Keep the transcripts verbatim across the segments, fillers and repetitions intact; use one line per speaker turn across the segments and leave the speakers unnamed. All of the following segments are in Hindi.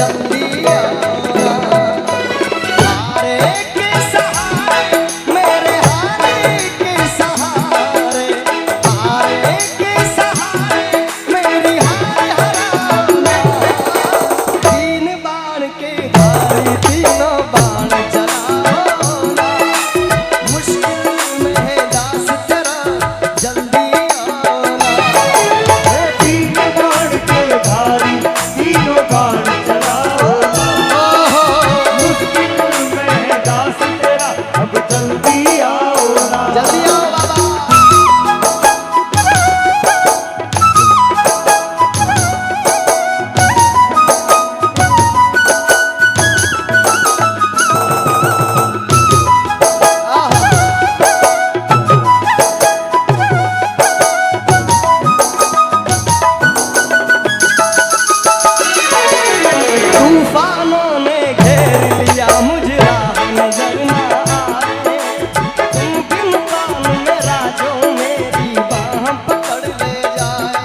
जल्दी आना। हारे के सहारे मेरे हारे के सहारे, हारे के सहारे मेरी हार हराना। तीन बाण के धारी तीनों बाण चलाओ ना, मुश्किल में है दास तेरा जल्दी आना।
तीन बाण के धारी तीनों बाण चलाओ ना, मुश्किल में है दास तेरा अब जल्दी आओ ना।
जल्दी आओ बाबा। तूफानों ने घेर लिया मुझे राह नजर ना आए, तुम बिन कान में राजो मेरी बाह पकड़ ले जाए।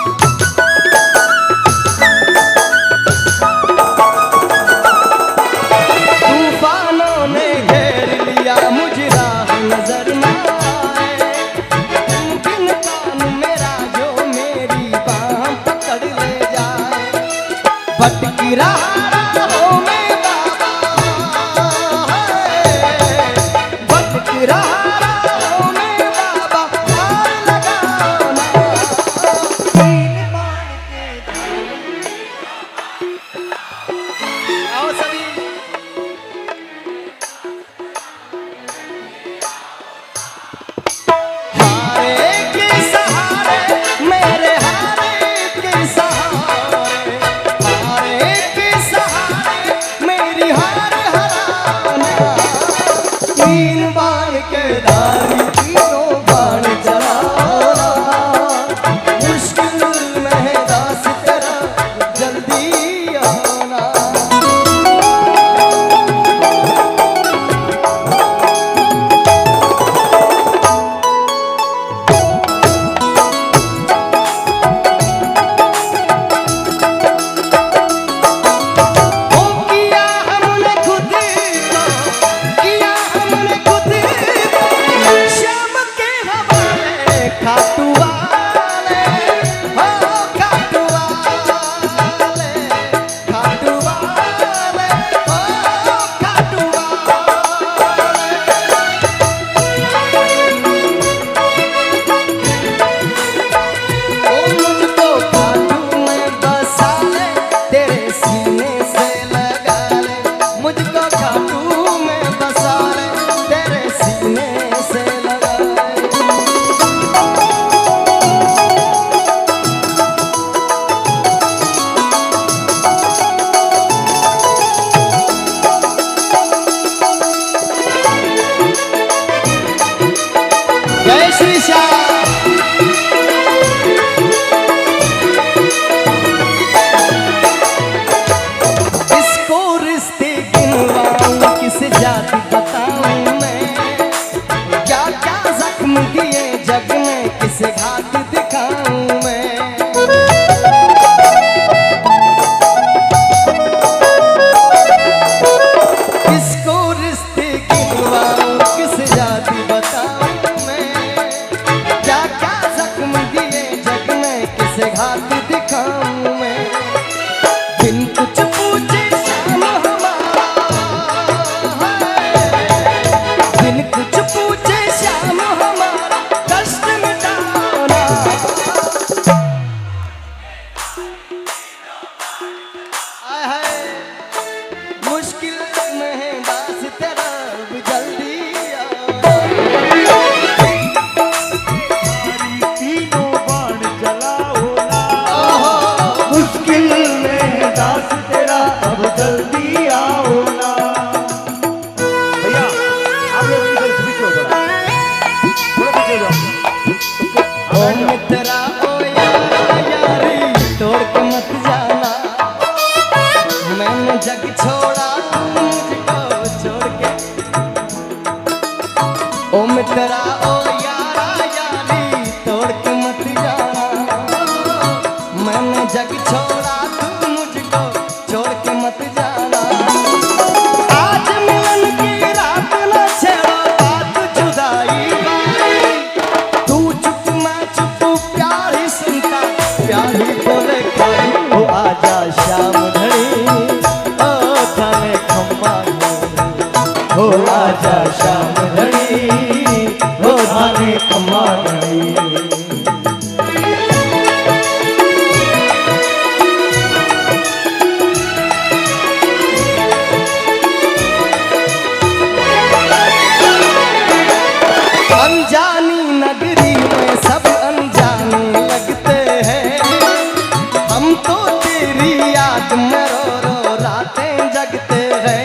तूफानों ने घेर लिया मुझे राह नजर ना आए, तुम बिन कान में राजो मेरी बाह पकड़ ले जाए। भटकी राहों में बाबा है, भटकी राहों में बाबा पार लगाना।
तीन बाण के
आओ सभी। हारे के सहारे मेरे हारे के सहारे, हारे के सहारे मेरी हार हराना। तीन बाण के धारी तीनों बाण चलाना, मुश्किल में है दास तेरा जल्दी आना। ओ किया हमने खुद को, किया हमने खुद को, शाम के हवाले खाटू वाले, हो खाटू वाले, खाटू वाले, हो खाटू वाले। ओ मुझको खाटू में बसा ले, तेरे सीने से लगा ले, मुझको खाटू में बसा ले, तेरे सीने से लगा ले। जय श्री श्याम। इसको रिश्ते गिनवाऊं किस जाति बताऊं मैं, क्या क्या जख्म दिए जग में किसे घात दिखाऊं मैं। इसको रिश्ते गिनवाऊं किस जाति बताऊं मैं, क्या क्या जख्म दिए जग में किसे घात दिखाऊं मैं। बिन कुछ पूछे शाम हमारा है, बिन कुछ पूछे श्याम हमारा कष्ट मिटाना। आय हाय, मुश्किल में है दास तेरा अब जल्दी आओ।
तीनों बाण चलाओ ना, मुश्किल में है दास तेरा अब जल्दी आओ ना। भैया आप लोग इधर से पीछे हो थोड़ा, थोड़ा पीछे हो जाओ।
ओ मित्रा ओ यारा यारी तोड़ के मत जाना, मैंने जग छोड़ा तू मुझको छोड़ के। ओ मित्रा ओ यारा यारी तोड़ के मत जाना, मैंने जग छोड़ा तू मुझको छोड़ के मत
आजा श्याम धनी हो धाने खम्मा धनी।
अनजानी नगरी में सब अनजाने लगते हैं, हम तो तेरी याद में रो रो रातें जगते हैं।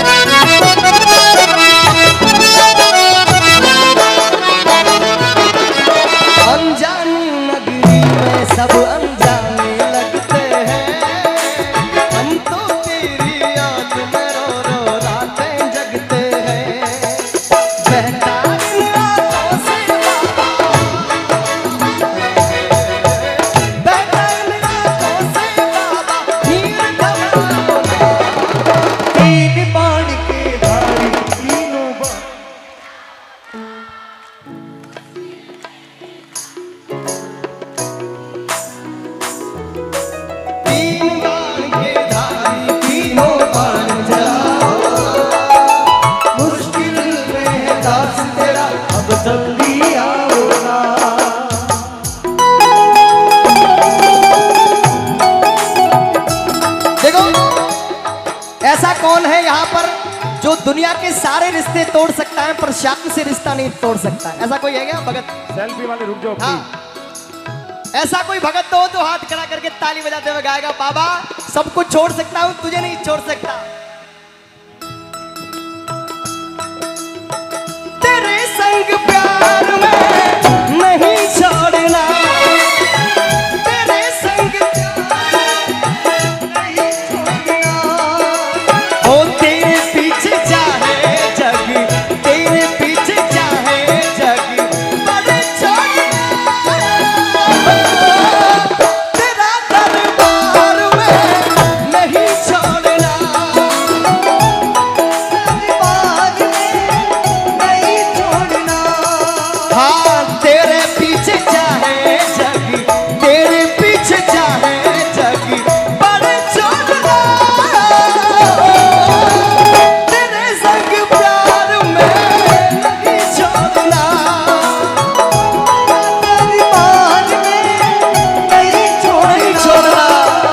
अनजानी नगरी में सब अनजाने लगते हैं, हम तो तेरी याद में रो रो रातें जगते हैं। बहता
जल्दी आओ ना।
देखो ऐसा कौन है यहाँ पर जो दुनिया के सारे रिश्ते तोड़ सकता है पर श्याम से रिश्ता नहीं तोड़ सकता है? ऐसा कोई है क्या भगत?
सेल्फी वाले रुक जाओ।
हाँ ऐसा कोई भगत तो हो तो हाथ खड़ा करके ताली बजाते हुए गाएगा, बाबा सब कुछ छोड़ सकता हूँ तुझे नहीं छोड़ सकता। तेरे संग प्यार में नहीं छोड़ना, तेरे संग नहीं छोड़ना। ओ तेरे पीछे चाहे जग, तेरे पीछे चाहे जग, पर छोड़ना तेरा दरबार में नहीं छोड़ना, दरबार में नहीं छोड़ना। हाँ तेरे पीछे चाहे जग, तेरे पीछे चाहे जग, पर छोड़ना तेरे संग प्यार में नहीं छोड़ना, दरबार में नहीं छोड़ना।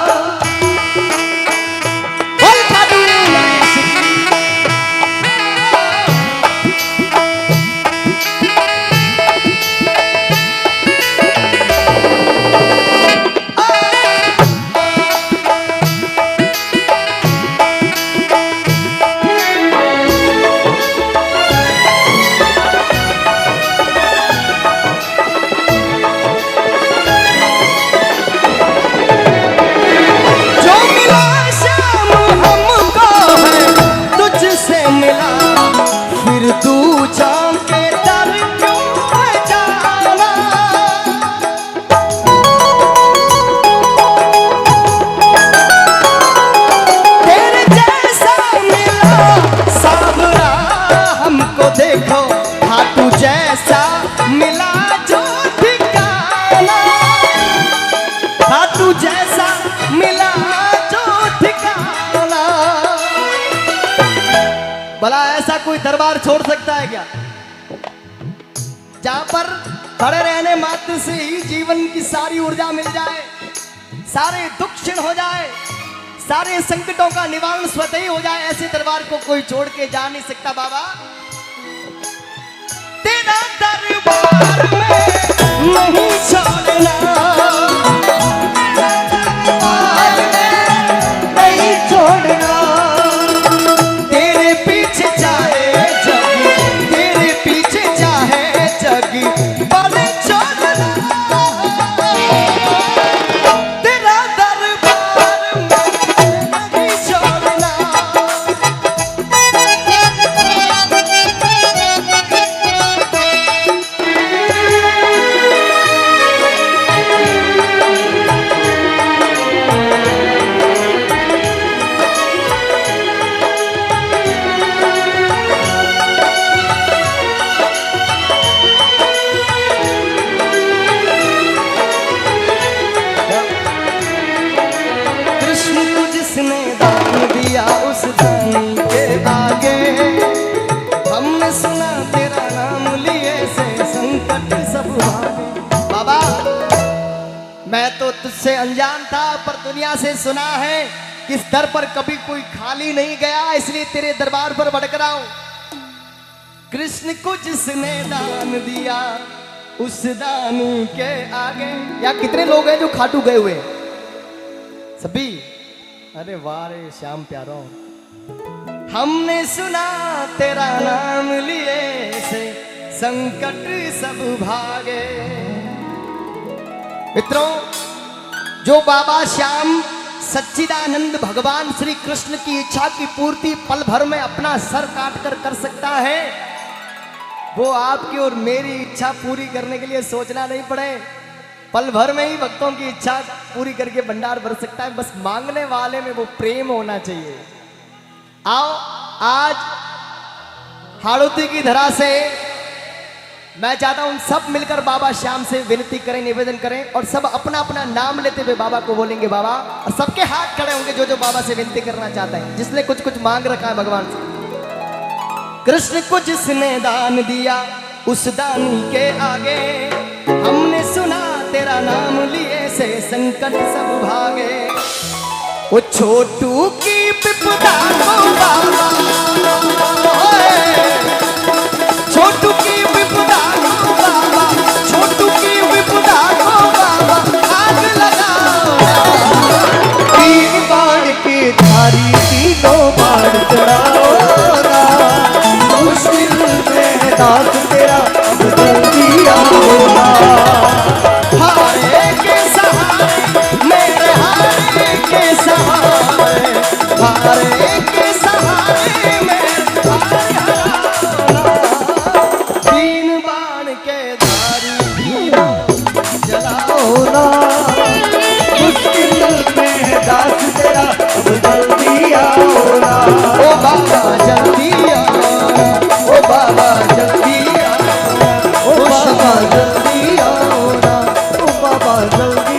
बोल खाटू नाथ की। जो मिला श्याम हमको है तुझसे मिला, फिर तू जान के दर क्यों है जाना। तेरे जैसा मिला सावरा हमको देखो, हाँ तू जैसा मिला जो ठिकाना, हाँ तू जैसा मिला जो ठिकाना। भला ऐसा कोई दरबार छोड़ सकता है क्या जहां पर खड़े रहने मात्र से ही जीवन की सारी ऊर्जा मिल जाए, सारे दुख क्षीण हो जाए, सारे संकटों का निवारण स्वतः ही हो जाए? ऐसे दरबार को कोई छोड़ के जा नहीं सकता बाबा। तेरा दरबार में नहीं छोड़ना, दरबार में नहीं छोड़ना। तेरे पीछे चाहे जग, तेरे पीछे चाहे जग, पर छोड़ना तेरा दरबार में नहीं छोड़ना। पर दुनिया से सुना है कि इस दर पर कभी कोई खाली नहीं गया, इसलिए तेरे दरबार पर भटक रहा हूं। कृष्ण को जिसने दान दिया उस दानी के आगे। या कितने लोग हैं जो खाटू गए हुए हैं? सभी? अरे वाह रे श्याम प्यारो, हमने सुना तेरा नाम लिए से संकट सब भागे। मित्रों, जो बाबा श्याम सच्चिदानंद भगवान श्री कृष्ण की इच्छा की पूर्ति पल भर में अपना सर काट कर कर सकता है, वो आपकी और मेरी इच्छा पूरी करने के लिए सोचना नहीं पड़े, पल भर में ही भक्तों की इच्छा पूरी करके भंडार भर सकता है। बस मांगने वाले में वो प्रेम होना चाहिए। आओ आज हाड़ौती की धरा से मैं चाहता हूं सब मिलकर बाबा श्याम से विनती करें, निवेदन करें और सब अपना अपना नाम लेते हुए बाबा को बोलेंगे बाबा, और सबके हाथ खड़े होंगे जो जो बाबा से विनती करना चाहते हैं, जिसने कुछ कुछ मांग रखा है भगवान से। कृष्ण को जिसने दान दिया उस दानी के आगे, हमने सुना तेरा नाम लिए से संकट सब भागे। वो छोटू की विपदा को बाबा, छोटू की विपदा को बाबा, छोटू की विपदा को बाबा आग लगाओ।
तीन बाण की धारी तीनों बाण चढ़ाओ ना, मुश्किल में दास तेरा अब जल्दी आओ ना।
हारे के सहारे मेरे हारे के सहारे, हारे के सहारे मेरे तीन बाण के धारी
जलाओ ना, मुश्किल में दास तेरा अब जल्दी आओ ना।
ओ बाबा जल्दी आओ, ओ बाबा जल्दी आओ,
ओ बाबा जल्दी आओ ना, ओ बाबा जल्दी